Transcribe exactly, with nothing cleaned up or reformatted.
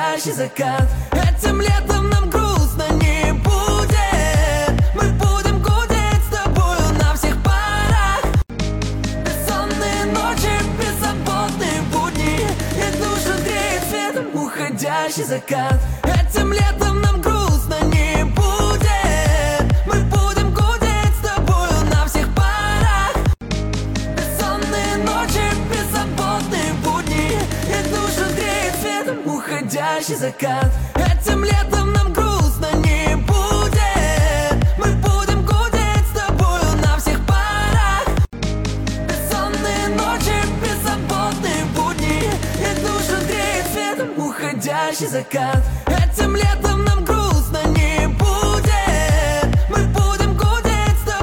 уходящий закат. Этим летом нам грустно не будет. Мы будем гудеть с тобою на всех парах. Бессонные ночи, беззаботные будни, и душу греет светом уходящий закат. Этим летом нам грустно не будет. Мы будем гудеть с тобою на всех парах. Бессонные ночи, беззаботные будни, и душу греет светом уходящий закат. Этим летом нам грустно не будет. Мы будем гудеть с тобою на всех парах. Бессонные ночи, беззаботные будни, и душу греет светом уходящий закат.